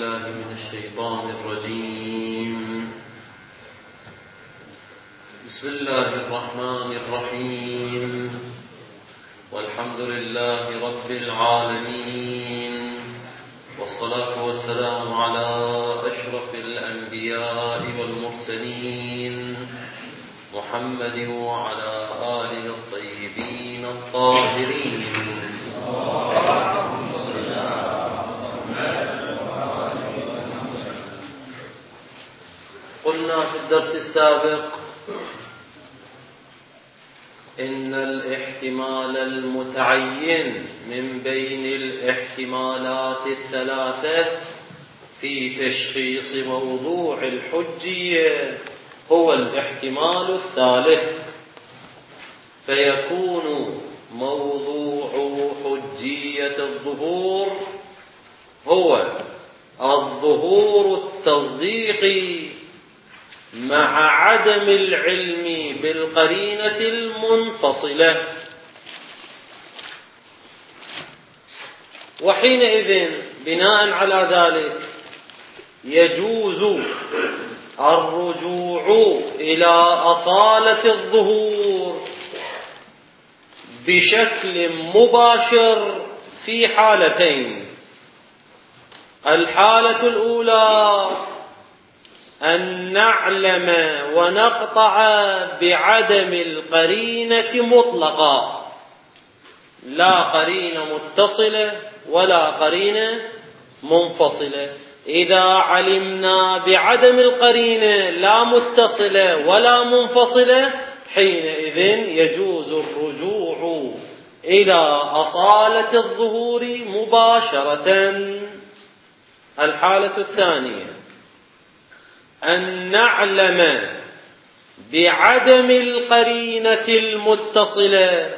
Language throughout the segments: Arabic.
بالله من الشيطان الرجيم. بسم الله الرحمن الرحيم. والحمد لله رب العالمين، والصلاة والسلام على أشرف الأنبياء والمرسلين محمد وعلى آله الطيبين الطاهرين. قلنا في الدرس السابق إن الاحتمال المتعين من بين الاحتمالات الثلاثة في تشخيص موضوع الحجية هو الاحتمال الثالث، فيكون موضوع حجية الظهور هو الظهور التصديقي مع عدم العلم بالقرينة المنفصلة. وحينئذ بناء على ذلك يجوز الرجوع إلى أصالة الظهور بشكل مباشر في حالتين. الحالة الأولى أن نعلم ونقطع بعدم القرينة مطلقا، لا قرينة متصلة ولا قرينة منفصلة. إذا علمنا بعدم القرينة لا متصلة ولا منفصلة حينئذ يجوز الرجوع إلى أصالة الظهور مباشرة. الحالة الثانية أن نعلم بعدم القرينة المتصلة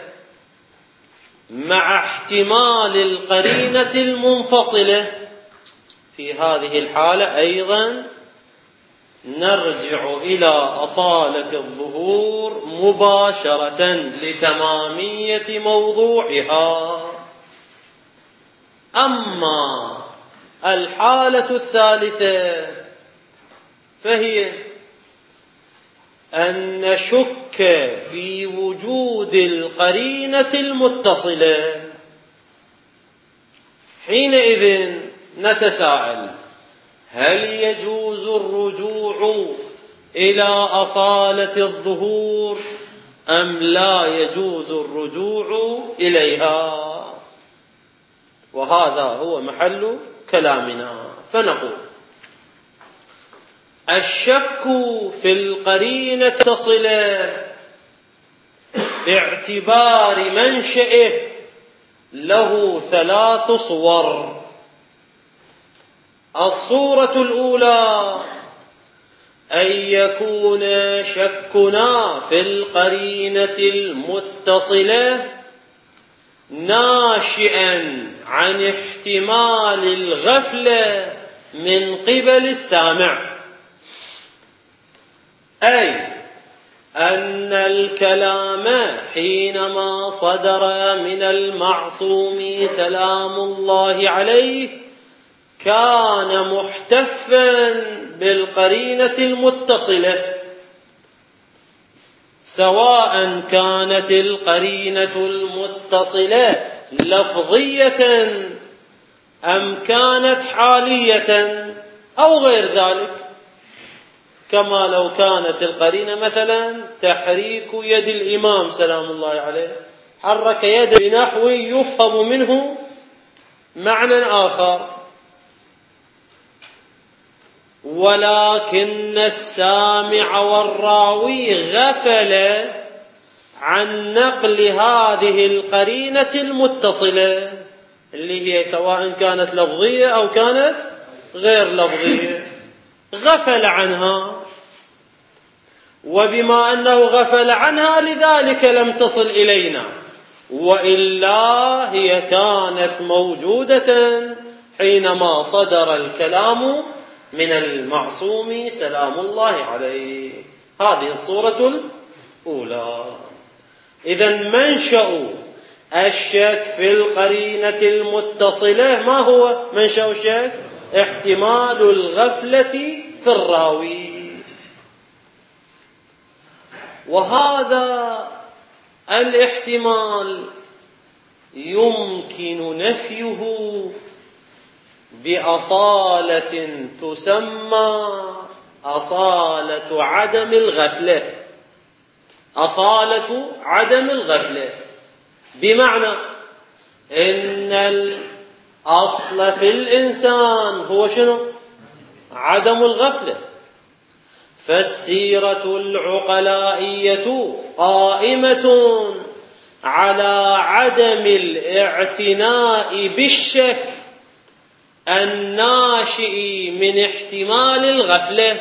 مع احتمال القرينة المنفصلة. في هذه الحالة أيضا نرجع إلى أصالة الظهور مباشرة لتمامية موضوعها. أما الحالة الثالثة فهي أن نشك في وجود القرينة المتصلة. حينئذ نتساءل: هل يجوز الرجوع إلى أصالة الظهور أم لا يجوز الرجوع إليها؟ وهذا هو محل كلامنا. فنقول: الشك في القرينة المتصلة باعتبار منشئه له ثلاث صور. الصورة الأولى أن يكون شكنا في القرينة المتصلة ناشئا عن احتمال الغفلة من قبل السامع، أي أن الكلام حينما صدر من المعصوم سلام الله عليه كان محتفا بالقرينة المتصلة، سواء كانت القرينة المتصلة لفظية أم كانت حالية أو غير ذلك، كما لو كانت القرينة مثلا تحريك يد الإمام سلام الله عليه، حرك يده بنحو يفهم منه معنى آخر، ولكن السامع والراوي غفل عن نقل هذه القرينة المتصلة اللي هي سواء كانت لفظية أو كانت غير لفظية، غفل عنها. وبما أنه غفل عنها لذلك لم تصل إلينا، وإلا هي كانت موجودة حينما صدر الكلام من المعصوم سلام الله عليه. هذه الصورة الأولى. إذن منشأ الشك في القرينة المتصلة ما هو منشأ الشك؟ احتمال الغفلة في الراوي. وهذا الاحتمال يمكن نفيه بأصالة تسمى أصالة عدم الغفلة. أصالة عدم الغفلة بمعنى إن الأصل في الإنسان هو شنو؟ عدم الغفلة. فالسيرة العقلائية قائمة على عدم الاعتناء بالشك الناشئ من احتمال الغفلة.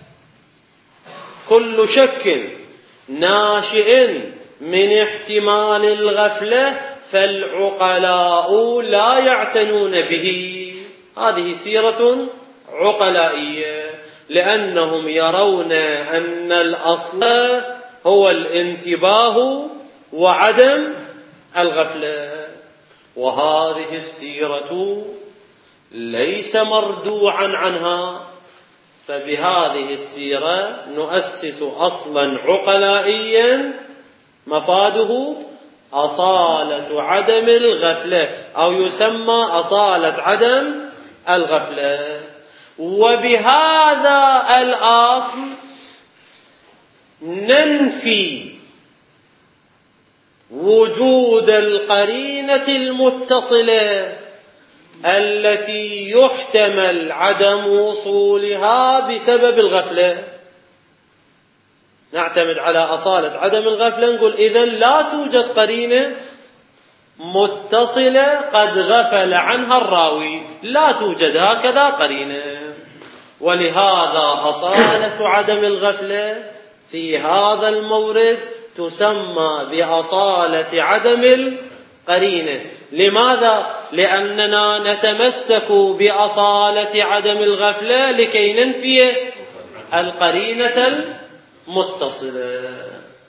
كل شك ناشئ من احتمال الغفلة فالعقلاء لا يعتنون به. هذه سيرة عقلائية، لأنهم يرون أن الأصل هو الانتباه وعدم الغفلة. وهذه السيرة ليس مردوعا عنها، فبهذه السيرة نؤسس أصلا عقلائيا مفاده أصالة عدم الغفلة، أو يسمى أصالة عدم الغفلة. وبهذا الأصل ننفي وجود القرينة المتصلة التي يحتمل عدم وصولها بسبب الغفلة. نعتمد على أصالة عدم الغفلة، نقول إذن لا توجد قرينة متصلة قد غفل عنها الراوي، لا توجد هكذا قرينة. ولهذا أصالة عدم الغفلة في هذا المورد تسمى بأصالة عدم القرينة. لماذا؟ لأننا نتمسك بأصالة عدم الغفلة لكي ننفي القرينة المتصلة.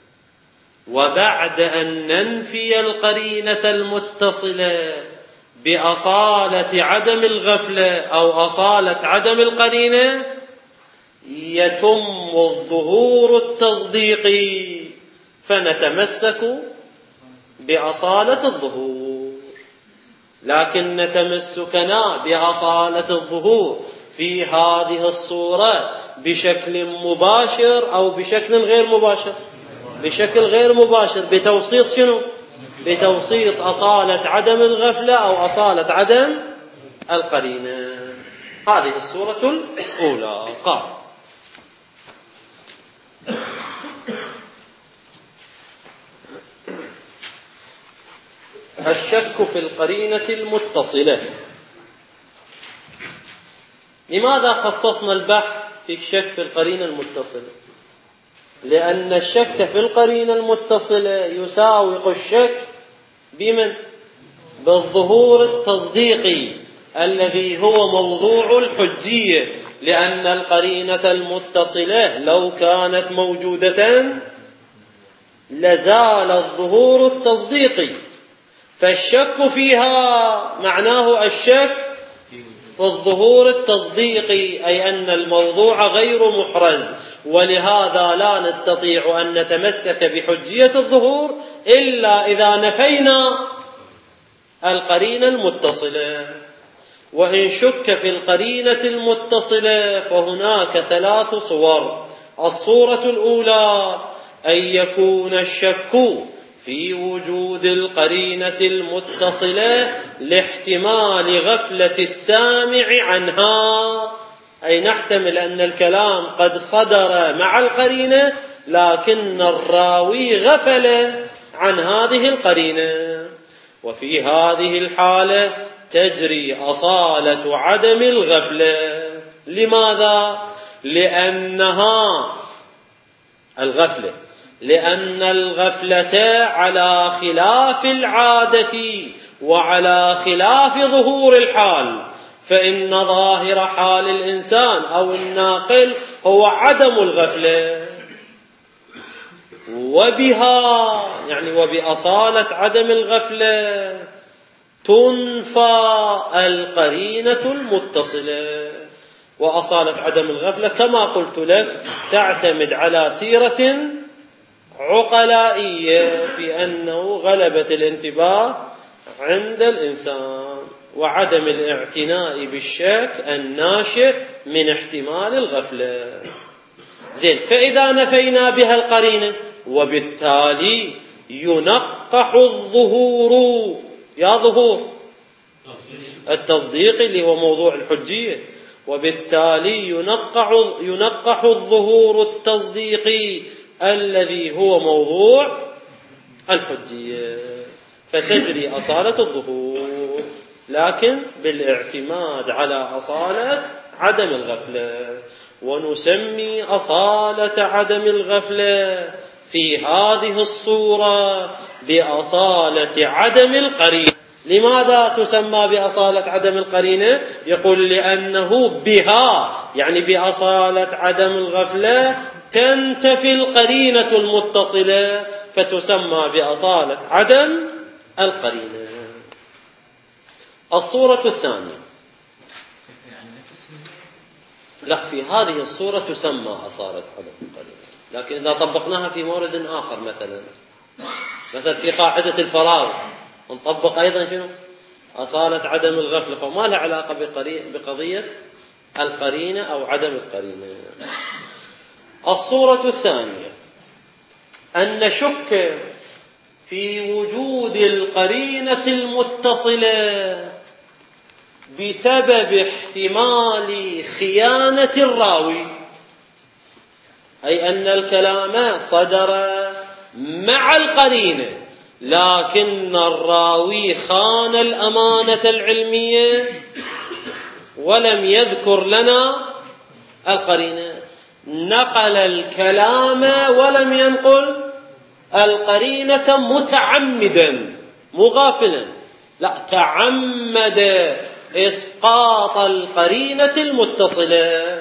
وبعد أن ننفي القرينة المتصلة بأصالة عدم الغفلة أو أصالة عدم القرينة يتم الظهور التصديقي، فنتمسك بأصالة الظهور. لكن تمسكنا بأصالة الظهور في هذه الصورة بشكل مباشر أو بشكل غير مباشر؟ بشكل غير مباشر. بتوسيط شنو؟ بتوسيط أصالة عدم الغفلة أو أصالة عدم القرينة. هذه الصورة الأولى. قال الشك في القرينة المتصلة. لماذا خصصنا البحث في الشك في القرينة المتصلة؟ لأن الشك في القرينة المتصلة يساوق الشك بمن؟ بالظهور التصديقي الذي هو موضوع الحجية، لأن القرينة المتصلة لو كانت موجودة لزال الظهور التصديقي. فالشك فيها معناه الشك في الظهور التصديقي، أي أن الموضوع غير محرز. ولهذا لا نستطيع أن نتمسك بحجية الظهور إلا إذا نفينا القرينة المتصلة. وإن شك في القرينة المتصلة فهناك 3 صور. الصورة الأولى أن يكون الشك في وجود القرينة المتصلة لاحتمال غفلة السامع عنها، أي نحتمل أن الكلام قد صدر مع القرينة لكن الراوي غفل عن هذه القرينة. وفي هذه الحالة تجري أصالة عدم الغفلة. لماذا؟ لأن الغفلة على خلاف العادة وعلى خلاف ظهور الحال، فإن ظاهر حال الإنسان أو الناقل هو عدم الغفلة. وبها يعني وبأصالة عدم الغفلة تنفى القرينة المتصلة. وأصالة عدم الغفلة كما قلت لك تعتمد على سيرة عقلائية في أنه غلبة الانتباه عند الإنسان وعدم الاعتناء بالشك الناشئ من احتمال الغفلة. زين، فإذا نفينا بها القرينة وبالتالي ينقح الظهور، يا ظهور التصديق اللي هو موضوع الحجية، وبالتالي ينقح الظهور التصديقي الذي هو موضوع الحجية، فتجري أصالة الظهور لكن بالاعتماد على أصالة عدم الغفلة. ونسمي أصالة عدم الغفلة في هذه الصورة بأصالة عدم القرينة. لماذا تسمى بأصالة عدم القرينة؟ يقول لأنه بها، يعني بأصالة عدم الغفلة، تنتفي القرينة المتصلة فتسمى بأصالة عدم القرينة. الصورة الثانية، لا، في هذه الصورة تسمى أصالة عدم القرينة، لكن إذا طبقناها في مورد آخر مثلا في قاعدة الفراغ نطبق أيضا شنو؟ أصالة عدم الغفلة، فما لها علاقة بقضية القرينة أو عدم القرينة. الصورة الثانية أن نشك في وجود القرينة المتصلة بسبب احتمال خيانة الراوي، أي أن الكلام صدر مع القرينة لكن الراوي خان الأمانة العلمية ولم يذكر لنا القرينة، نقل الكلام ولم ينقل القرينة متعمدا مو غافلا، لا، تعمد إسقاط القرينة المتصلة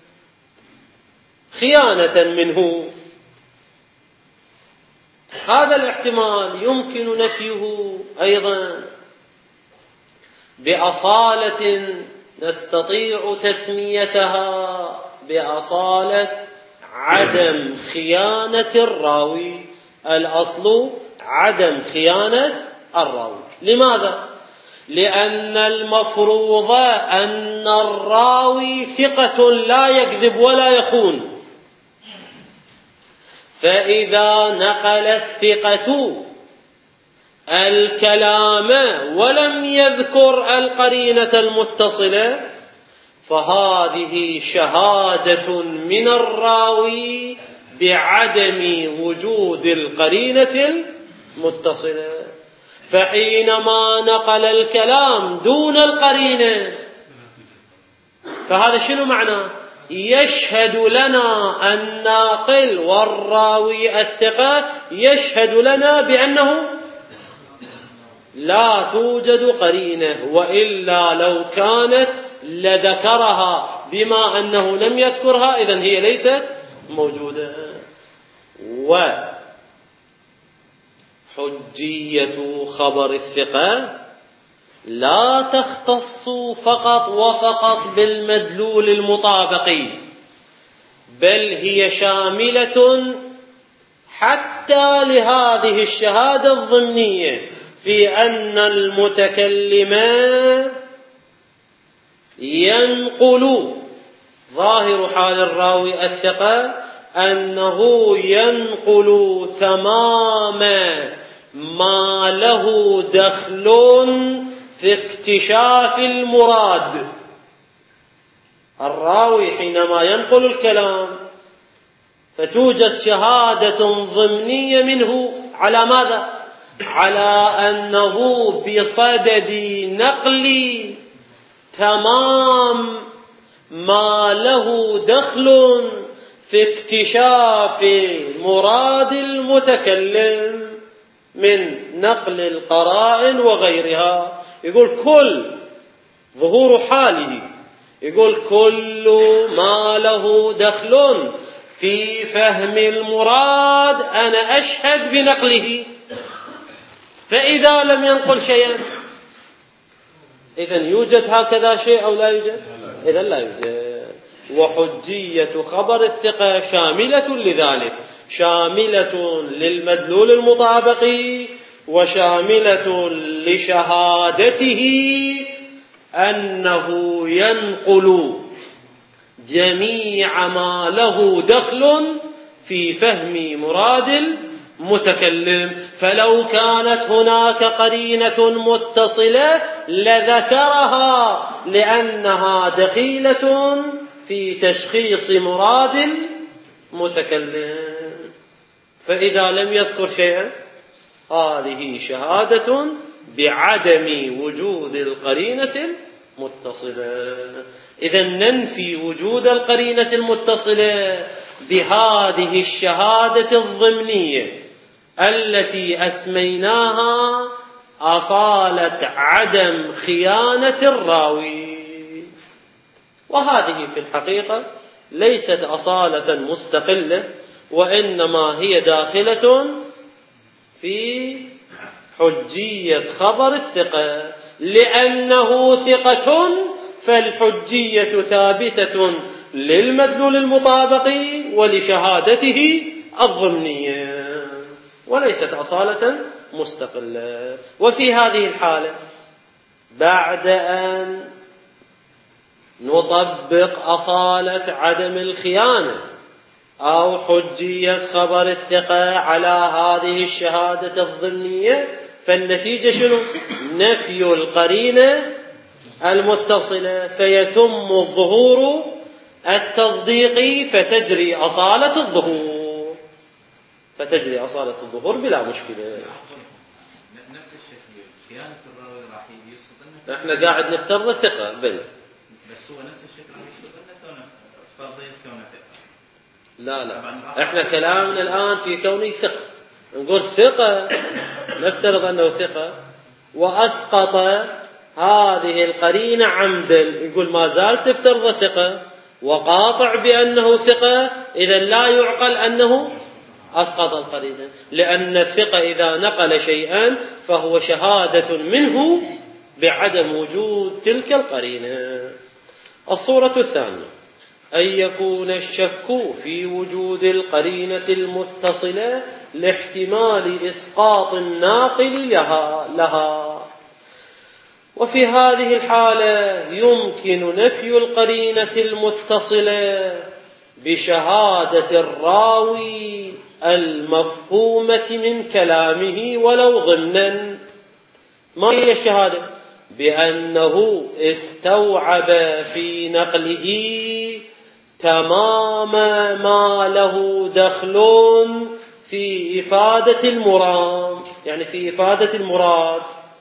خيانة منه. هذا الاحتمال يمكن نفيه أيضا بأصالة نستطيع تسميتها بأصالة عدم خيانة الراوي. الأصل عدم خيانة الراوي. لماذا؟ لأن المفروض أن الراوي ثقة لا يكذب ولا يخون، فإذا نقل الثقة الكلام ولم يذكر القرينة المتصلة فهذه شهادة من الراوي بعدم وجود القرينة المتصلة. فحينما نقل الكلام دون القرينة فهذا شنو معناه؟ يشهد لنا الناقل والراوي الثقة يشهد لنا بأنه لا توجد قرينة، وإلا لو كانت لذكرها، بما أنه لم يذكرها إذن هي ليست موجودة. وحجية خبر الثقة لا تختص فقط وفقط بالمدلول المطابقي، بل هي شاملة حتى لهذه الشهادة الضمنية في أن المتكلم ينقل ظاهر حال الراوي الثقة أنه ينقل تمام ما له دخل في اكتشاف المراد. الراوي حينما ينقل الكلام فتوجد شهادة ضمنية منه على ماذا؟ على أنه بصدد نقل تمام ما له دخل في اكتشاف مراد المتكلم من نقل القرائن وغيرها. يقول كل ظهور حاله، يقول كل ما له دخل في فهم المراد أنا أشهد بنقله. فإذا لم ينقل شيئا إذن يوجد هكذا شيء أو لا يوجد؟ إذن لا يوجد. وحجية خبر الثقة شاملة لذلك، شاملة للمدلول المطابقي وشاملة لشهادته أنه ينقل جميع ما له دخل في فهم مراد المتكلم. فلو كانت هناك قرينة متصلة لذكرها لأنها دخيلة في تشخيص مراد المتكلم. فإذا لم يذكر شيئا هذه شهادة بعدم وجود القرينة المتصلة. إذن ننفي وجود القرينة المتصلة بهذه الشهادة الضمنية التي أسميناها أصالة عدم خيانة الراوي. وهذه في الحقيقة ليست أصالة مستقلة، وإنما هي داخلة في حجية خبر الثقة، لأنه ثقة فالحجية ثابتة للمدلول المطابقي ولشهادته الضمنية، وليست أصالة مستقلة. وفي هذه الحالة بعد أن نطبق أصالة عدم الخيانة أو حجية خبر الثقة على هذه الشهادة الضمنية، فالنتيجة شنو؟ نفي القرينة المتصلة، فيتم الظهور التصديقي فتجري أصالة الظهور، فتجري أصالة الظهور بلا مشكلة. نفس الشكل خيانة الراوي راح يسقط. احنا قاعد نفترض الثقة بل بس هو نفس الشكل راح يسقط لنا فرضية كونه ثقة. لا احنا كلامنا الآن في كونه ثقة. نقول ثقة، نفترض أنه ثقة وأسقط هذه القرينة عمدا، نقول ما زال تفترض ثقة وقاطع بأنه ثقة، إذا لا يعقل أنه أسقط القرينة، لأن الثقة إذا نقل شيئا فهو شهادة منه بعدم وجود تلك القرينة. الصورة الثانية أن يكون الشك في وجود القرينة المتصلة لاحتمال إسقاط الناقل لها. وفي هذه الحالة يمكن نفي القرينة المتصلة بشهادة الراوي المفهومة من كلامه ولو ضمنا. ما هي الشهادة؟ بأنه استوعب في نقله تمام ما له دخل في إفادة المراد، يعني في إفادة المراد.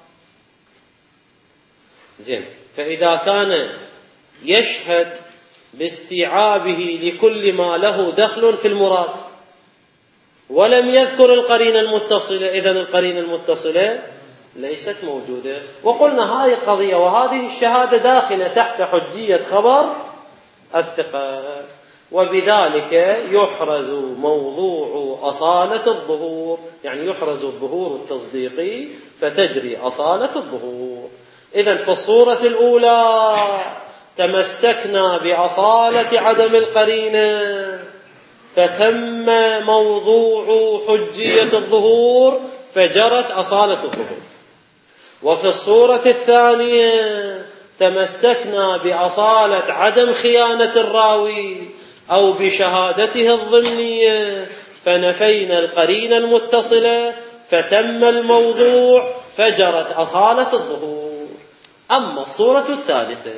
زين، فإذا كان يشهد باستيعابه لكل ما له دخل في المراد ولم يذكر القرينة المتصلة، إذن القرينة المتصلة ليست موجودة. وقلنا هذه القضية وهذه الشهادة داخلة تحت حجية خبر الثقة، وبذلك يحرز موضوع أصالة الظهور، يعني يحرز الظهور التصديقي فتجري أصالة الظهور. إذن في الصورة الأولى تمسكنا بأصالة عدم القرينة فتم موضوع حجية الظهور فجرت أصالة الظهور. وفي الصورة الثانية تمسكنا بأصالة عدم خيانة الراوي أو بشهادته الضمنية فنفينا القرينة المتصلة فتم الموضوع فجرت أصالة الظهور. أما الصورة الثالثة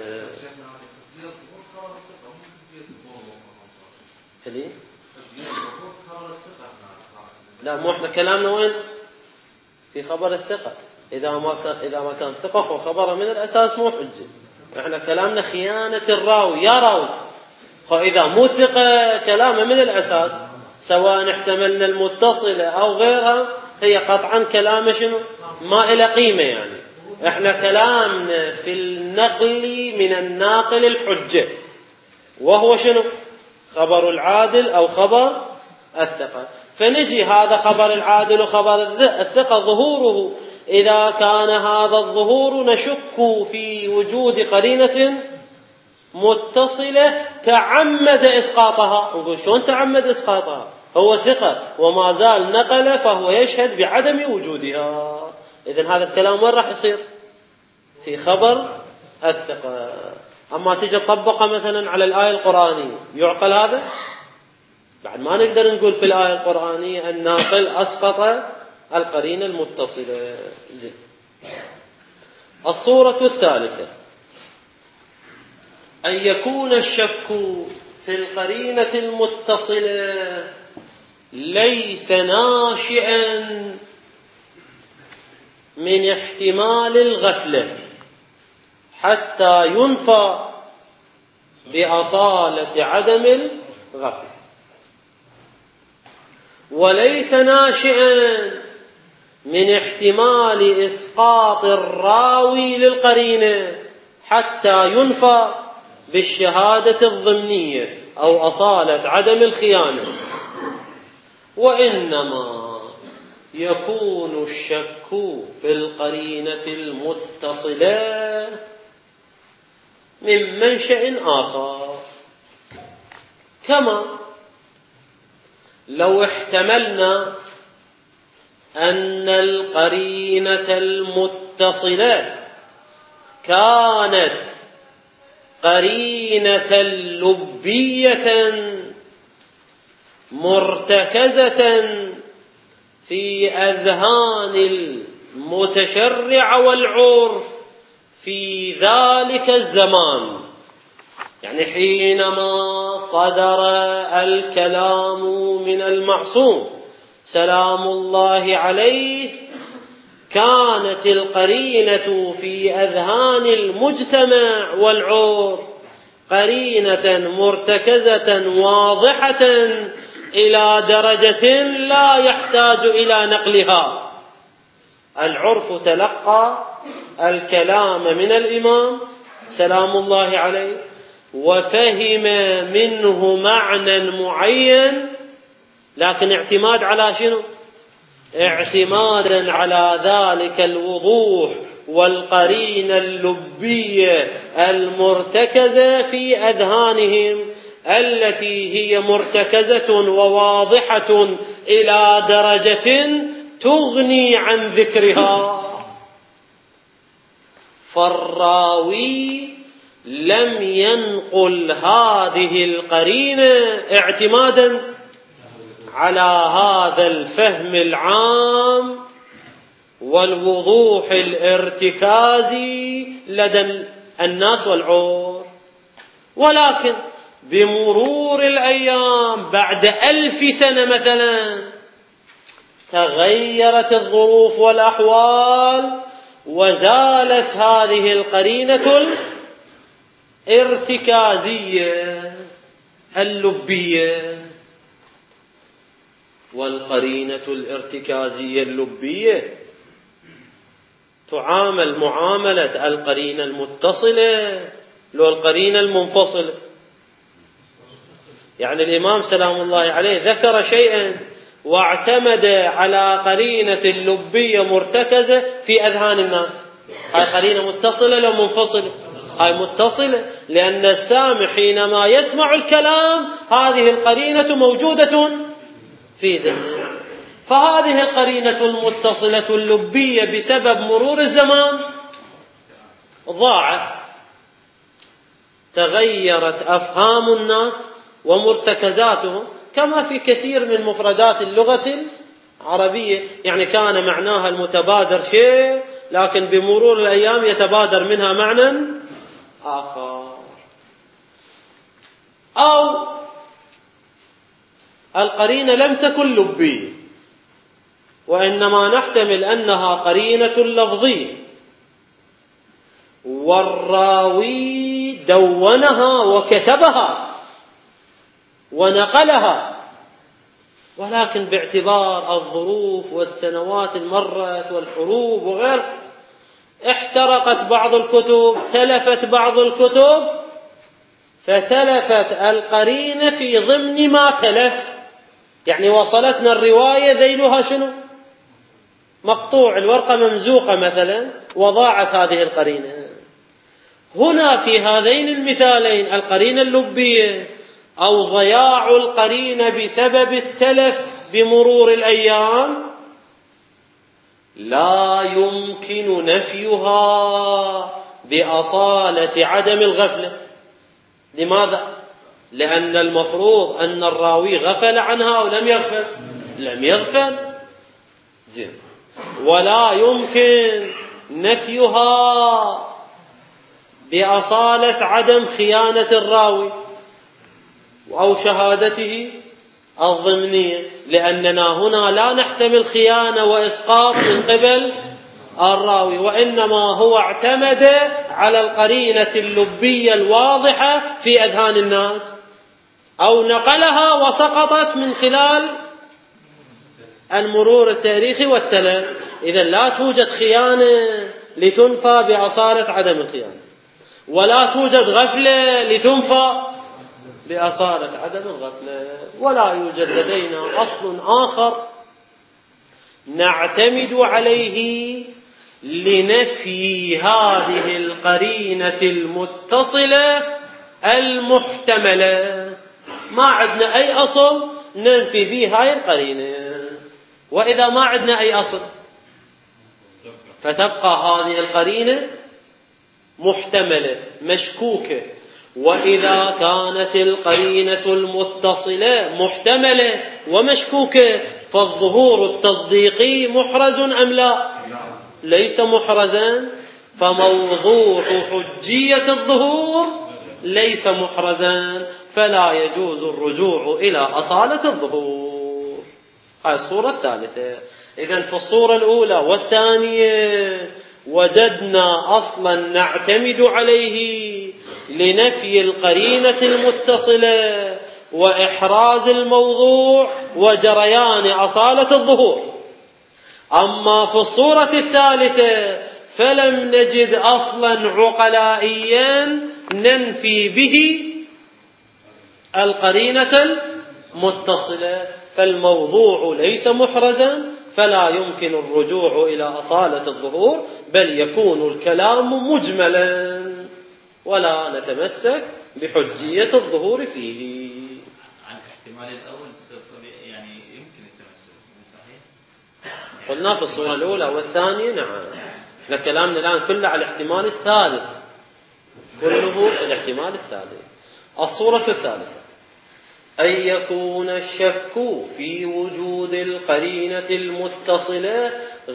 لا، مو احنا كلامنا وين؟ في خبر الثقة. إذا ما كان ثقة فخبره من الأساس مو حجة. احنا كلامنا خيانة الراوي، يا راوي. فإذا مو ثقة كلامه من الأساس سواء احتملنا المتصلة أو غيرها هي قطعا كلامه شنو؟ ما إلى قيمة. يعني احنا كلامنا في النقل من الناقل الحجة، وهو شنو؟ خبر العادل أو خبر الثقة. فنجي هذا خبر العادل وخبر الثقة ظهوره إذا كان هذا الظهور نشك في وجود قرينة متصلة تعمد إسقاطها. نقول شلون تعمد إسقاطها؟ هو ثقة وما زال نقل فهو يشهد بعدم وجودها. إذن هذا الكلام وين راح يصير؟ في خبر الثقة. أما تيجي تطبقه مثلا على الآية القرآنية، يعقل هذا؟ بعد ما نقدر نقول في الآية القرآنية الناقل أسقط القرينة المتصلة. زين. الصورة الثالثة أن يكون الشك في القرينة المتصلة ليس ناشئا من احتمال الغفلة حتى ينفى بأصالة عدم الغفلة، وليس ناشئا من احتمال إسقاط الراوي للقرينة حتى ينفى بالشهادة الضمنية أو أصالة عدم الخيانة، وإنما يكون الشك في القرينة المتصلة من منشأ آخر. كما لو احتملنا أن القرينة المتصلة كانت قرينة لبية مرتكزة في أذهان المتشرع والعرف في ذلك الزمان، يعني حينما صدر الكلام من المعصوم سلام الله عليه كانت القرينة في أذهان المجتمع والعرف قرينة مرتكزة واضحة إلى درجة لا يحتاج إلى نقلها. العرف تلقى الكلام من الإمام سلام الله عليه وفهم منه معنى معين، لكن اعتماد على شنو؟ اعتمادا على ذلك الوضوح والقرينة اللبية المرتكزة في أذهانهم التي هي مرتكزة وواضحة إلى درجة تغني عن ذكرها. فالراوي لم ينقل هذه القرينة اعتمادا على هذا الفهم العام والوضوح الارتكازي لدى الناس والعور، ولكن بمرور الأيام بعد 1000 سنة مثلا تغيرت الظروف والأحوال وزالت هذه القرينة الارتكازية اللبية. والقرينة الارتكازية اللبية تعامل معاملة القرينة المتصلة لو القرينة المنفصلة. يعني الإمام سلام الله عليه ذكر شيئا واعتمد على قرينة لبية مرتكزة في أذهان الناس، هاي قرينة متصلة لو منفصلة؟ هاي متصلة، لأن السامع حينما يسمع الكلام هذه القرينة موجودة في ذهنه. فهذه القرينة المتصلة اللبية بسبب مرور الزمان ضاعت، تغيرت أفهام الناس ومرتكزاتهم، كما في كثير من مفردات اللغة العربية، يعني كان معناها المتبادر شيء لكن بمرور الأيام يتبادر منها معنى آخر. أو القرينة لم تكن لبية وإنما نحتمل أنها قرينة لفظية والراوي دونها وكتبها ونقلها، ولكن باعتبار الظروف والسنوات المرت والحروب وغير احترقت بعض الكتب، تلفت بعض الكتب، فتلفت القرينة في ضمن ما تلف، يعني وصلتنا الرواية ذيلها شنو؟ مقطوع، الورقة ممزوقة مثلا وضاعت هذه القرينة. هنا في هذين المثالين القرينة اللبية أو ضياع القرينة بسبب التلف بمرور الأيام لا يمكن نفيها بأصالة عدم الغفلة. لماذا؟ لأن المفروض أن الراوي غفل عنها أو لم يغفل؟ لم يغفل. زين. ولا يمكن نفيها بأصالة عدم خيانة الراوي أو شهادته الضمنية، لأننا هنا لا نحتمل خيانة وإسقاط من قبل الراوي، وإنما هو اعتمد على القرينة اللبية الواضحة في أذهان الناس أو نقلها وسقطت من خلال المرور التاريخي والتلف. إذا لا توجد خيانة لتنفى بأصالة عدم الخيانة، ولا توجد غفلة لتنفى بأصالة عدم الغفلة، ولا يوجد لدينا أصل آخر نعتمد عليه لنفي هذه القرينة المتصلة المحتملة. ما عندنا أي أصل ننفي به هاي القرينة. وإذا ما عندنا أي أصل فتبقى هذه القرينة محتملة مشكوكة. وإذا كانت القرينة المتصلة محتملة ومشكوكة فالظهور التصديقي محرز أم لا؟ ليس محرزا. فموضوع حجية الظهور ليس محرزا، فلا يجوز الرجوع إلى أصالة الظهور. هذه الصورة الثالثة. إذن في الصورة الأولى والثانية وجدنا أصلا نعتمد عليه لنفي القرينة المتصلة وإحراز الموضوع وجريان أصالة الظهور. أما في الصورة الثالثة فلم نجد أصلا عقلائيا ننفي به القرينة المتصلة، فالموضوع ليس محرزا، فلا يمكن الرجوع إلى أصالة الظهور، بل يكون الكلام مجملا ولا نتمسك بحجية الظهور فيه. عن احتمال الأول يعني يمكن التمسك صحيح؟ قلنا في الصورة الأولى والثانية نعم. احنا كلامنا الآن كله على الاحتمال الثالث، كله الاحتمال الثالث. الصورة الثالثة أن يكون الشك في وجود القرينة المتصلة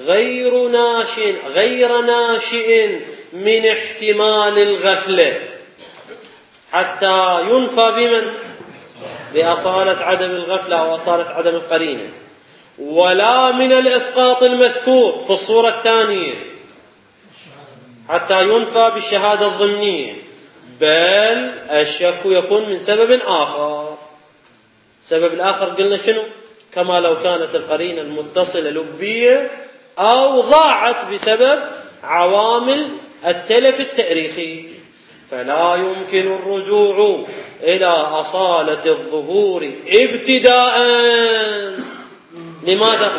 غير ناشئ من احتمال الغفلة حتى ينفى بمن؟ بأصالة عدم الغفلة أو أصالة عدم القرينة، ولا من الإسقاط المذكور في الصورة الثانية حتى ينفى بالشهادة الضمنية، بل الشك يكون من سبب آخر. السبب الآخر قلنا شنو؟ كما لو كانت القرينة المتصلة لبية أو ضاعت بسبب عوامل التلف التاريخي، فلا يمكن الرجوع إلى أصالة الظهور ابتداء. لماذا؟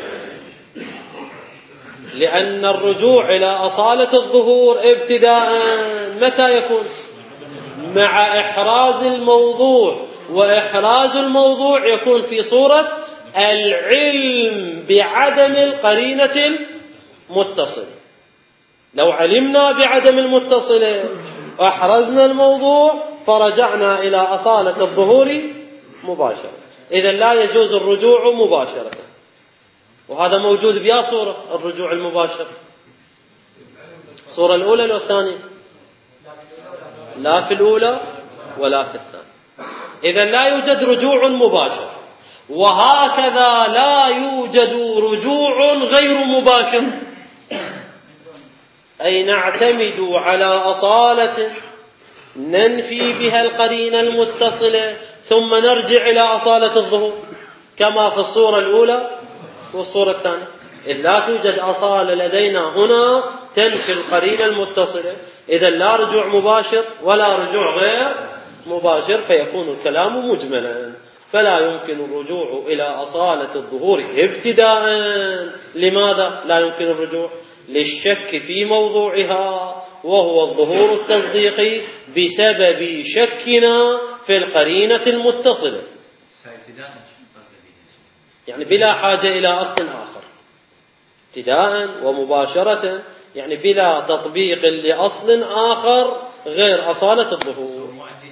لأن الرجوع إلى أصالة الظهور ابتداء متى يكون؟ مع إحراز الموضوع، وإحراز الموضوع يكون في صورة العلم بعدم القرينة المتصلة. لو علمنا بعدم المتصلة أحرزنا الموضوع فرجعنا إلى أصالة الظهور مباشرة. إذا لا يجوز الرجوع مباشرة، وهذا موجود بيا صورة الرجوع المباشر. الصورة الأولى لو الثانية؟ لا في الأولى ولا في الثانية. إذا لا يوجد رجوع مباشر، وهكذا لا يوجد رجوع غير مباشر، أي نعتمد على أصالة ننفي بها القرينة المتصلة ثم نرجع إلى أصالة الظهور كما في الصورة الأولى والصورة الثانية. إذ لا توجد أصالة لدينا هنا تنفي القرينة المتصلة، إذا لا رجوع مباشر ولا رجوع غير مباشر، فيكون الكلام مجملا. فلا يمكن الرجوع إلى أصالة الظهور ابتداء. لماذا لا يمكن الرجوع؟ للشك في موضوعها، وهو الظهور التصديقي بسبب شكنا في القرينة المتصلة، يعني بلا حاجة إلى أصل آخر، ابتداء ومباشرة، يعني بلا تطبيق لأصل آخر غير أصالة الظهور.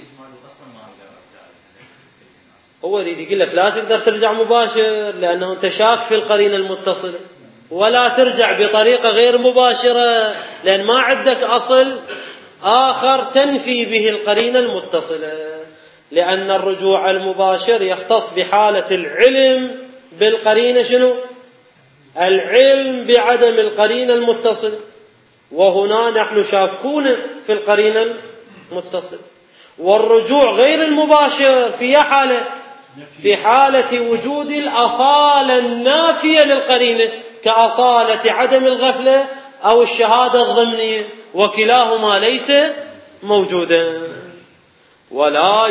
هو يريد يقول لك لا تقدر ترجع مباشر لأنه أنت شاك في القرينة المتصلة، ولا ترجع بطريقة غير مباشرة لأن ما عندك أصل آخر تنفي به القرينة المتصلة، لأن الرجوع المباشر يختص بحالة العلم بالقرينة شنو؟ العلم بعدم القرينة المتصلة، وهنا نحن شاكون في القرينة المتصلة. والرجوع غير المباشر في حالة، في حالة وجود الأصالة النافية للقرينة كأصالة عدم الغفلة أو الشهادة الضمنية، وكلاهما ليس موجودا. ولا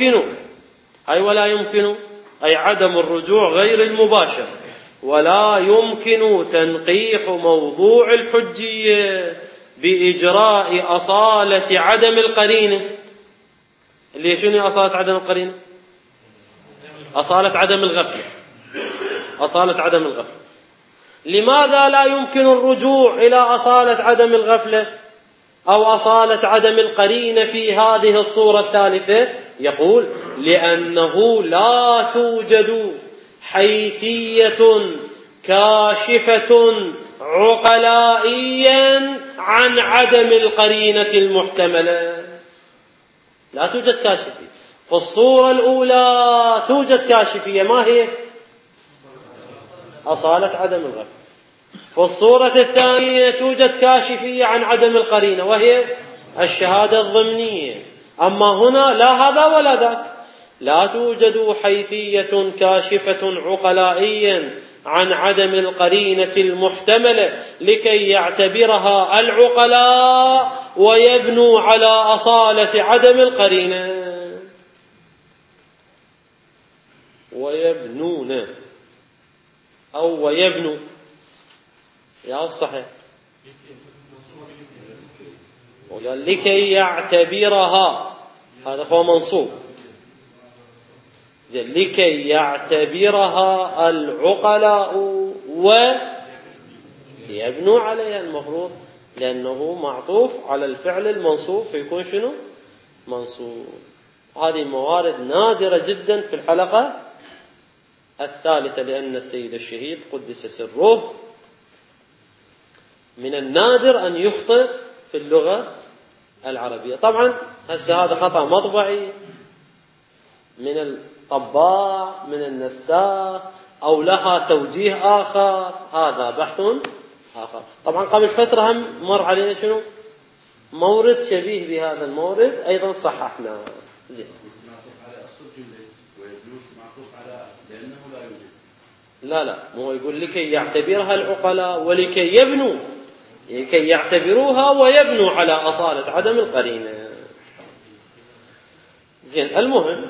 يمكن أي عدم الرجوع غير المباشر، ولا يمكن تنقيح موضوع الحجية بإجراء أصالة عدم القرينة. اللي شنو أصالة عدم القرينة؟ أصالة عدم الغفلة، أصالة عدم الغفلة. لماذا لا يمكن الرجوع إلى أصالة عدم الغفلة أو أصالة عدم القرينة في هذه الصورة الثالثة؟ يقول لأنه لا توجد حيثية كاشفة عقلائيا عن عدم القرينة المحتملة. لا توجد كاشفية. في الصورة الأولى توجد كاشفية، ما هي؟ أصالة عدم الغفلة. في الصورة الثانية توجد كاشفية عن عدم القرينة وهي الشهادة الضمنية. أما هنا لا هذا ولا ذاك، لا توجد حيثية كاشفة عقلائيا عن عدم القرينة المحتملة لكي يعتبرها العقلاء ويبنوا على أصالة عدم القرينة، ويبنون أو ويبنوا يا صحيح، وقال لكي يعتبرها، هذا هو منصوب، لكي يعتبرها العقلاء ويبنوا عليها المفروض، لأنه معطوف على الفعل المنصوب فيكون شنو؟ منصوب. هذه موارد نادرة جدا في الحلقة الثالثة، لأن السيد الشهيد قدس سره من النادر أن يخطئ في اللغة العربية. طبعا هذا خطأ مطبعي من الطباع من النساخ أو لها توجيه آخر، هذا بحث آخر. طبعا قبل فترة هم مر علينا شنو؟ مورد شبيه بهذا المورد أيضا صححنا. زين. لا مو يقول لكي يعتبرها العقلاء ولكي يبنوا، لكي يعتبروها ويبنوا على أصالة عدم القرينة. زين. المهم،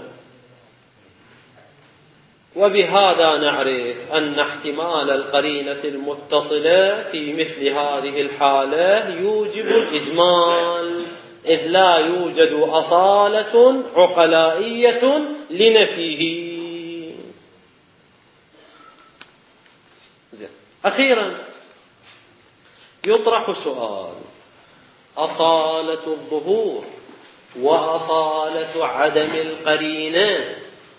وبهذا نعرف أن احتمال القرينة المتصلة في مثل هذه الحالة يوجب الإجمال، إذ لا يوجد أصالة عقلائية لنفيه. أخيرا يطرح سؤال: أصالة الظهور وأصالة عدم القرينة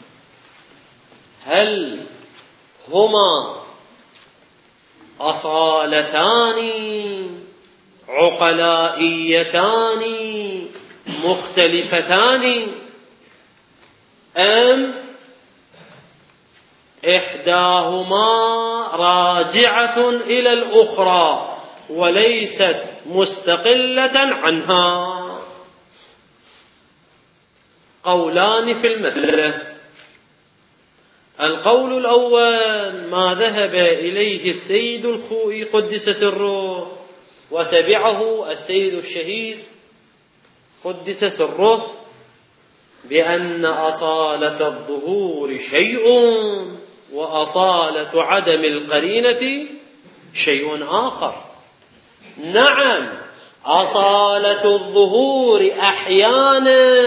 هل هما أصالتان عقلائيتان مختلفتان، أم إحداهما راجعة إلى الأخرى وليست مستقلة عنها؟ قولان في المسألة. القول الأول ما ذهب إليه السيد الخوئي قدس سره وتبعه السيد الشهيد قدس سره، بأن أصالة الظهور شيء وأصالة عدم القرينة شيء آخر. نعم، أصالة الظهور أحيانا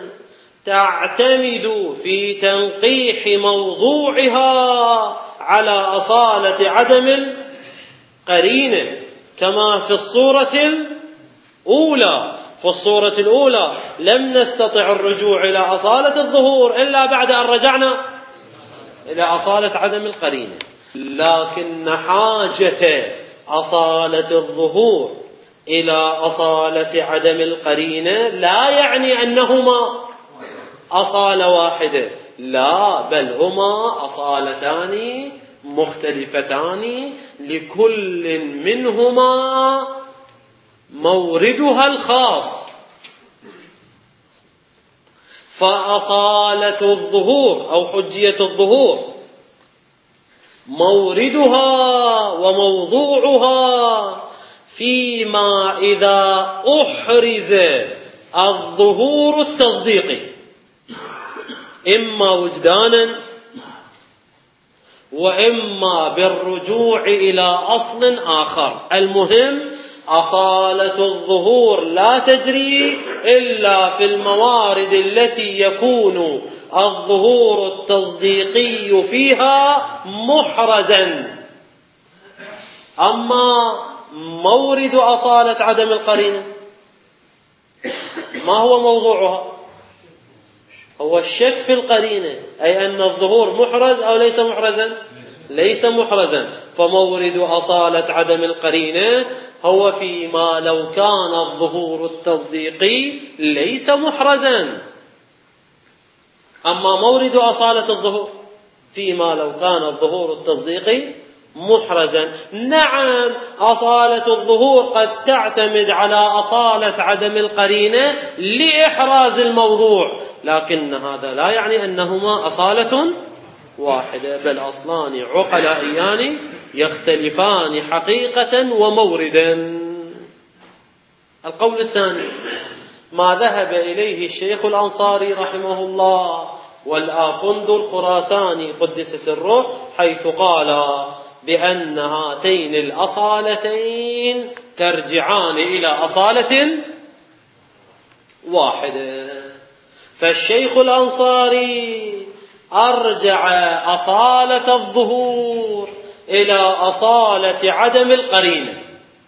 تعتمد في تنقيح موضوعها على أصالة عدم القرينة، كما في الصورة الأولى. في الصورة الأولى لم نستطع الرجوع إلى أصالة الظهور إلا بعد أن رجعنا إلى أصالة عدم القرينة، لكن حاجة أصالة الظهور إلى أصالة عدم القرينة لا يعني أنهما أصالة واحدة، لا، بل هما أصالتان مختلفتان لكل منهما موردها الخاص. فأصالة الظهور أو حجية الظهور موردها وموضوعها فيما إذا أحرز الظهور التصديقي إما وجدانا وإما بالرجوع إلى أصل آخر. المهم أصالة الظهور لا تجري إلا في الموارد التي يكون الظهور التصديقي فيها محرزا. أما مورد أصالة عدم القرينة ما هو موضوعها؟ هو الشك في القرينة، أي أن الظهور محرز أو ليس محرزا؟ ليس محرزا. فمورد أصالة عدم القرينة هو فيما لو كان الظهور التصديقي ليس محرزا. أما مورد أصالة الظهور فيما لو كان الظهور التصديقي محرزا. نعم، أصالة الظهور قد تعتمد على أصالة عدم القرينة لإحراز الموضوع، لكن هذا لا يعني أنهما أصالة واحدة، بل أصلان عقلائيان يختلفان حقيقة وموردا. القول الثاني ما ذهب إليه الشيخ الأنصاري رحمه الله والآخند الخراساني قدس سره، حيث قال بأن هاتين الأصالتين ترجعان إلى أصالة واحدة. فالشيخ الأنصاري أرجع أصالة الظهور إلى أصالة عدم القرينة،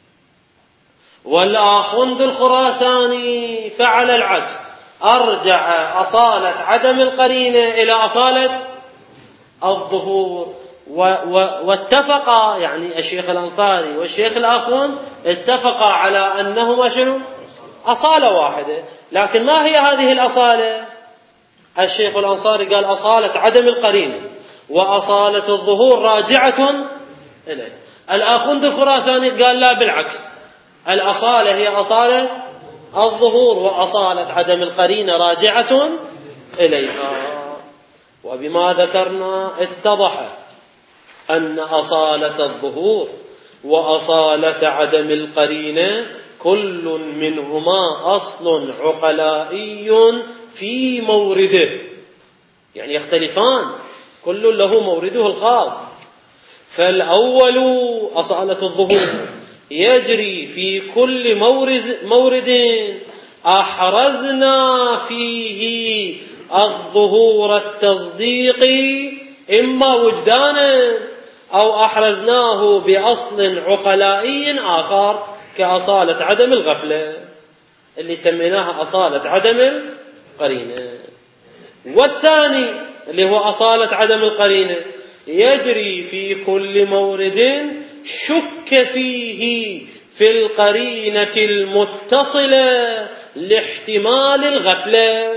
والآخند الخراساني فعل العكس، أرجع أصالة عدم القرينة إلى أصالة الظهور. واتفقا، يعني الشيخ الأنصاري والشيخ الآخوند اتفقا على أنهما شنو؟ أصالة واحدة. لكن ما هي هذه الأصالة؟ الشيخ الأنصاري قال أصالة عدم القرينة وأصالة الظهور راجعة إليه. الآخوند الخراساني قال لا، بالعكس، الأصالة هي أصالة الظهور وأصالة عدم القرينة راجعة إليها. وبما ذكرنا اتضح أن أصالة الظهور وأصالة عدم القرينة كل منهما أصل عقلائي في مورده، يعني يختلفان، كل له مورده الخاص. فالأول أصالة الظهور يجري في كل مورد أحرزنا فيه الظهور التصديقي إما وجدانا أو أحرزناه بأصل عقلائي آخر كأصالة عدم الغفلة اللي سميناها أصالة عدم القرينة. والثاني اللي هو أصالة عدم القرينة يجري في كل مورد شك فيه في القرينة المتصلة لاحتمال الغفلة،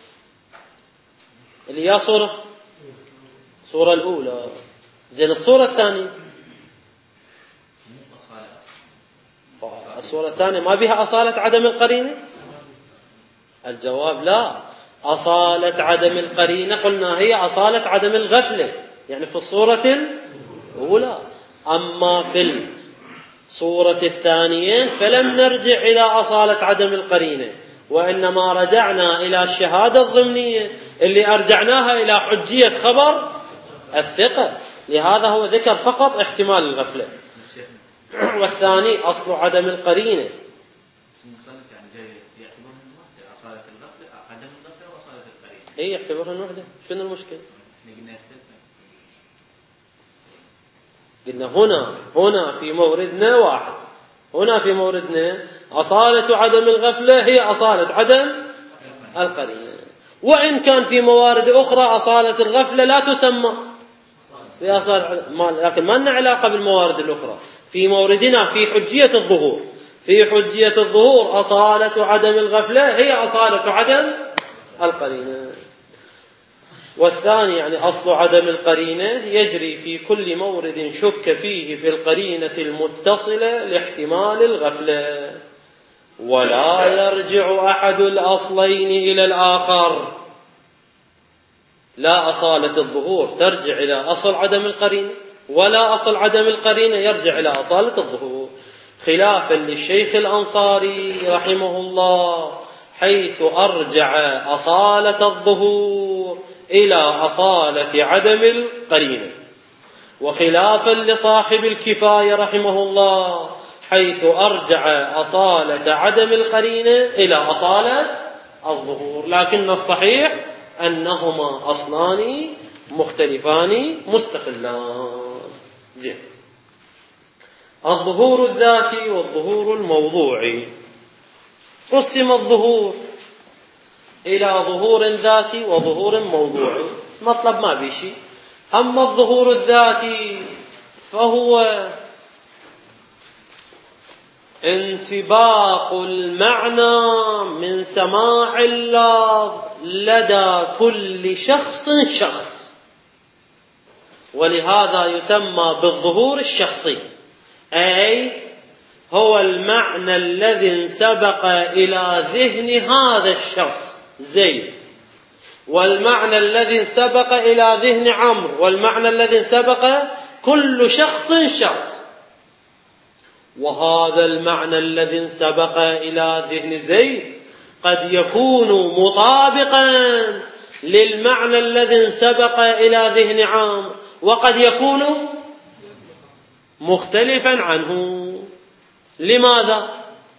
اللي هي صورة الأولى. زين، الصورة الثانية، الصورة الثانية ما بها أصالة عدم القرينة؟ الجواب لا. أصالة عدم القرينة قلنا هي أصالة عدم الغفلة، يعني في الصورة الأولى. أما في الصورة الثانية فلم نرجع إلى أصالة عدم القرينة، وإنما رجعنا إلى الشهادة الضمنية اللي أرجعناها إلى حجية خبر الثقة، لهذا هو ذكر فقط احتمال الغفلة. والثاني أصل عدم القرينة. اي يعتبرها وحده، شنو المشكلة؟ قلنا هنا في موردنا واحد، هنا في موردنا أصالة عدم الغفلة هي أصالة عدم القرينة، وإن كان في موارد أخرى أصالة الغفلة لا تسمى في أصالة، لكن ما لنا علاقة بالموارد الأخرى. في موردنا في حجية الظهور، في حجية الظهور أصالة عدم الغفلة هي أصالة عدم القرينة. والثاني يعني أصل عدم القرينة يجري في كل مورد شك فيه في القرينة المتصلة لاحتمال الغفلة، ولا يرجع أحد الأصلين إلى الآخر. لا أصالة الظهور ترجع إلى أصل عدم القرينة، ولا أصل عدم القرينة يرجع إلى أصالة الظهور، خلافا للشيخ الأنصاري رحمه الله حيث أرجع أصالة الظهور إلى أصالة عدم القرينة، وخلافا لصاحب الكفاية رحمه الله حيث أرجع أصالة عدم القرينة إلى أصالة الظهور. لكن الصحيح أنهما أصلان مختلفان مستقلان. زين. الظهور الذاتي والظهور الموضوعي. قسم الظهور إلى ظهور ذاتي وظهور موضوعي، مطلب ما بيشي. أما الظهور الذاتي فهو انسباق المعنى من سماع اللفظ لدى كل شخص، ولهذا يسمى بالظهور الشخصي، أي هو المعنى الذي انسبق إلى ذهن هذا الشخص زيد، والمعنى الذي انسبق إلى ذهن عمرو، والمعنى الذي انسبق كل شخص. وهذا المعنى الذي انسبق إلى ذهن زيد قد يكون مطابقا للمعنى الذي انسبق إلى ذهن عمرو، وقد يكون مختلفا عنه. لماذا؟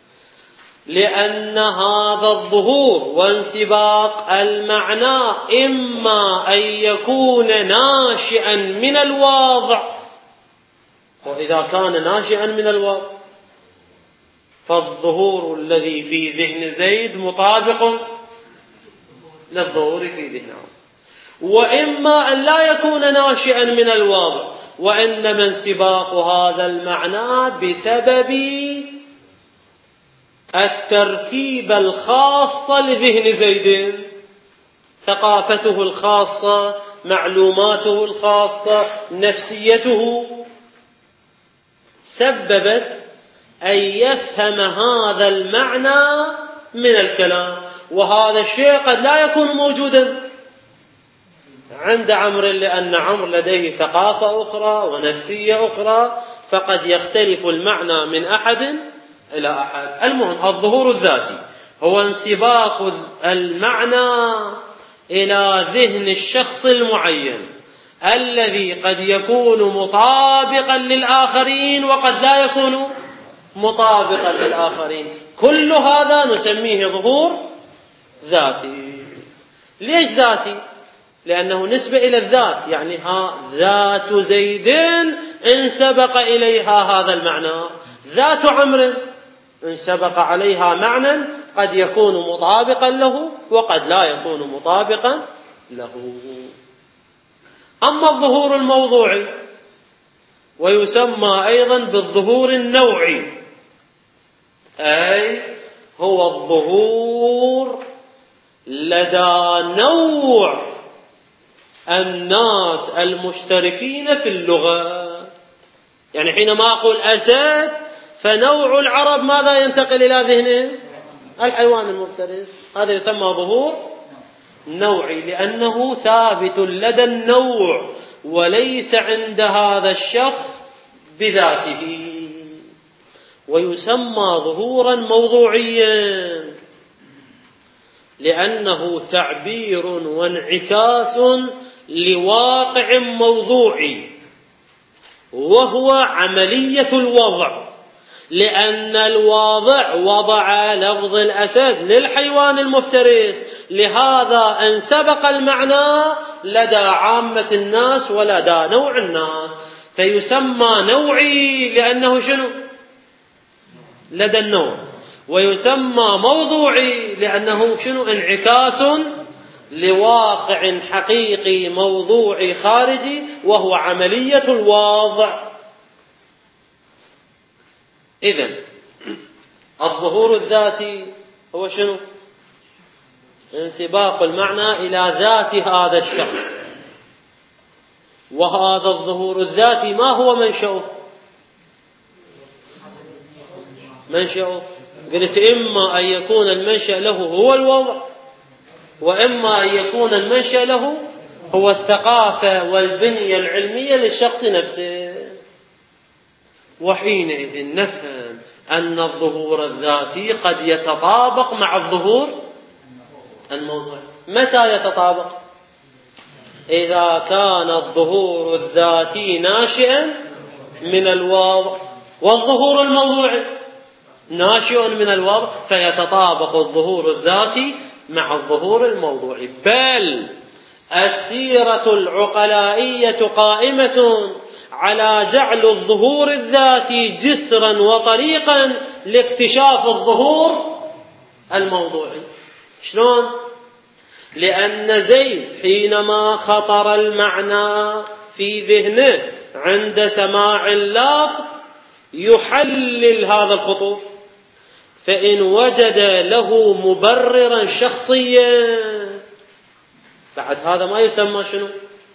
لأن هذا الظهور وانسباق المعنى إما أن يكون ناشئا من الواضع، وإذا كان ناشئا من الواضع فالظهور الذي في ذهن زيد مطابق للظهور في ذهن عمرو، وإما أن لا يكون ناشئا من الواضع، وإنما انسباق هذا المعنى بسبب التركيبة الخاصة لذهن زيد، ثقافته الخاصة، معلوماته الخاصة، نفسيته، سببت أن يفهم هذا المعنى من الكلام. وهذا الشيء قد لا يكون موجودا عند عمرو، لأن عمرو لديه ثقافة أخرى ونفسية أخرى، فقد يختلف المعنى من أحد إلى أحد. المهم الظهور الذاتي هو انسباق المعنى إلى ذهن الشخص المعين الذي قد يكون مطابقا للآخرين وقد لا يكون مطابقا للآخرين. كل هذا نسميه ظهور ذاتي. ليش ذاتي؟ لأنه نسبة إلى الذات، يعني ذات زيد انسبق إليها هذا المعنى، ذات عمرو انسبق عليها معنى قد يكون مطابقا له وقد لا يكون مطابقا له. أما الظهور الموضوعي ويسمى أيضا بالظهور النوعي، أي هو الظهور لدى نوع الناس المشتركين في اللغة. يعني حينما أقول أسد فنوع العرب ماذا ينتقل إلى ذهنه؟ الحيوان المفترس. هذا يسمى ظهور نوعي لأنه ثابت لدى النوع وليس عند هذا الشخص بذاته. ويسمى ظهورا موضوعيا لأنه تعبير وانعكاس لواقع موضوعي، وهو عملية الوضع، لأن الواضع وضع لفظ الأسد للحيوان المفترس، لهذا أن سبق المعنى لدى عامة الناس ولدى نوع الناس، فيسمى نوعي لأنه شنو؟ لدى النوع، ويسمى موضوعي لأنه شنو؟ انعكاس لواقع حقيقي موضوعي خارجي، وهو عملية الواضع. إذن الظهور الذاتي هو شنو؟ انسباق المعنى إلى ذات هذا الشخص. وهذا الظهور الذاتي ما هو منشأه؟ قلت إما أن يكون المنشأ له هو الوضع، وإما أن يكون المنشأ له هو الثقافة والبنية العلمية للشخص نفسه. وحينئذ نفهم أن الظهور الذاتي قد يتطابق مع الظهور الموضوعي. متى يتطابق؟ إذا كان الظهور الذاتي ناشئا من الوضع، والظهور الموضوعي ناشئ من الوضع، فيتطابق الظهور الذاتي مع الظهور الموضوعي. بل السيرة العقلائية قائمة على جعل الظهور الذاتي جسرا وطريقا لاكتشاف الظهور الموضوعي. شلون؟ لأن زيد حينما خطر المعنى في ذهنه عند سماع اللفظ يحلل هذا الخطور، فإن وجد له مبررا شخصيا بعد هذا ما يسمى شنو؟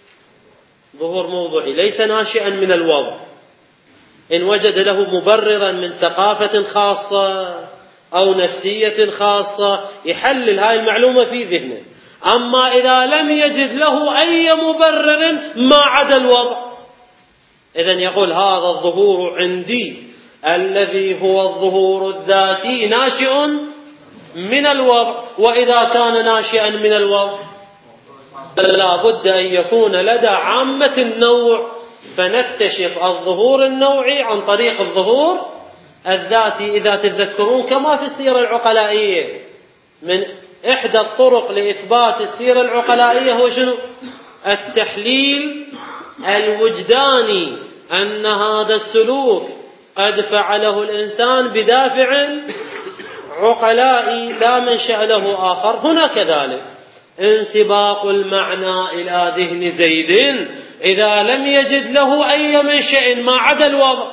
ظهور موضوعي، ليس ناشئا من الوضع. إن وجد له مبررا من ثقافة خاصة أو نفسية خاصة يحلل هاي المعلومة في ذهنه. أما إذا لم يجد له أي مبرر ما عدا الوضع، إذن يقول هذا الظهور عندي الذي هو الظهور الذاتي ناشئ من الوضع. وإذا كان ناشئا من الوضع لا بد أن يكون لدى عامة النوع، فنكتشف الظهور النوعي عن طريق الظهور الذاتي. إذا تتذكرون كما في السيرة العقلائية، من إحدى الطرق لإثبات السيرة العقلائية هو شنو؟ التحليل الوجداني، أن هذا السلوك قد فعله الإنسان بدافع عقلائي لا منشأ له آخر. هنا كذلك انسباق المعنى إلى ذهن زيد إذا لم يجد له أي منشأ ما عدا الوضع،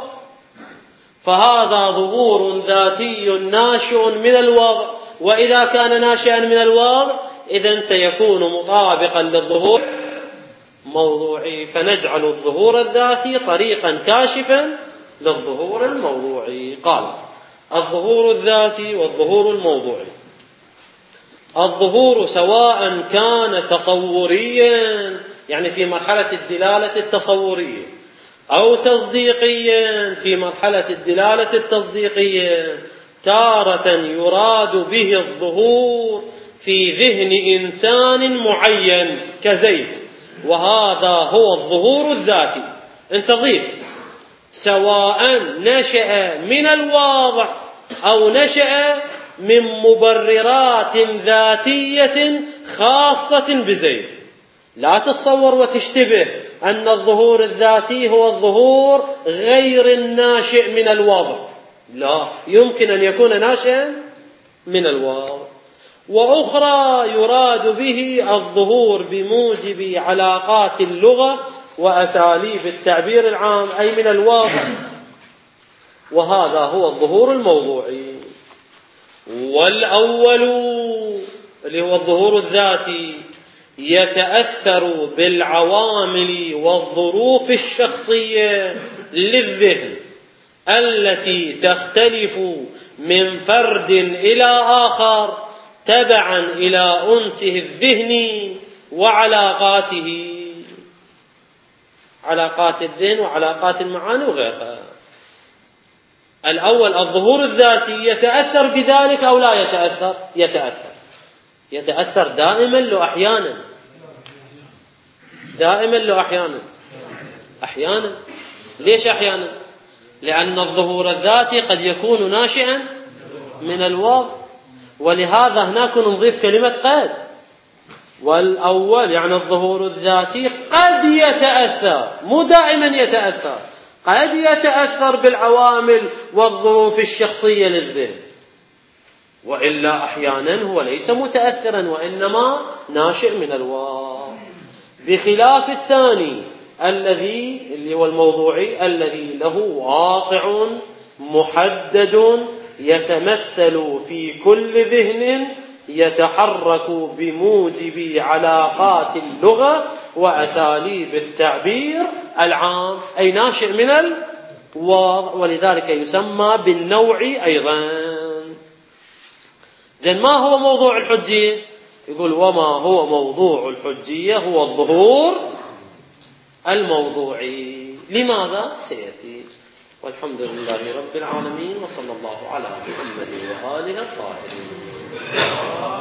فهذا ظهور ذاتي ناشئ من الوضع. وإذا كان ناشئا من الوضع إذن سيكون مطابقا للظهور موضوعي، فنجعل الظهور الذاتي طريقا كاشفا للظهور الموضوعي. قال الظهور الذاتي والظهور الموضوعي. الظهور سواء كان تصوريا، يعني في مرحلة الدلالة التصورية، أو تصديقيا في مرحلة الدلالة التصديقية، تارة يراد به الظهور في ذهن إنسان معين كزيد، وهذا هو الظهور الذاتي. انت ضيف سواء نشأ من الواضع أو نشأ من مبررات ذاتية خاصة بزيد. لا تتصور وتشتبه أن الظهور الذاتي هو الظهور غير الناشئ من الواضع، لا، يمكن أن يكون ناشئا من الواضع. وأخرى يراد به الظهور بموجب علاقات اللغة وأساليب التعبير العام، أي من الواضع، وهذا هو الظهور الموضوعي. والأول اللي هو الظهور الذاتي يتأثر بالعوامل والظروف الشخصية للذهن التي تختلف من فرد إلى آخر تبعا إلى أنسه الذهني وعلاقاته، علاقات الذهن وعلاقات المعاني وغيرها. الأول الظهور الذاتي يتأثر بذلك أو لا يتأثر؟ يتأثر. يتأثر دائما لو أحيانا، دائما لو أحيانا. ليش أحيانا؟ لأن الظهور الذاتي قد يكون ناشئا من الواو، ولهذا هناك نضيف كلمة قد. والأول يعني الظهور الذاتي قد يتأثر، مو دائما يتأثر، قد يتأثر بالعوامل والظروف الشخصية للذهن، وإلا أحيانا هو ليس متأثرا وإنما ناشئ من الواو، بخلاف الثاني اللي هو الموضوعي الذي له واقع محدد يتمثل في كل ذهن يتحرك بموجب علاقات اللغة وأساليب التعبير العام، أي ناشئ من الواو، ولذلك يسمى بالنوع أيضا. زين، ما هو موضوع الحجية؟ يقول وما هو موضوع الحجية هو الظهور الموضوعي. لماذا؟ سيأتي. والحمد لله رب العالمين، وصلى الله على محمد وآله الطاهرين.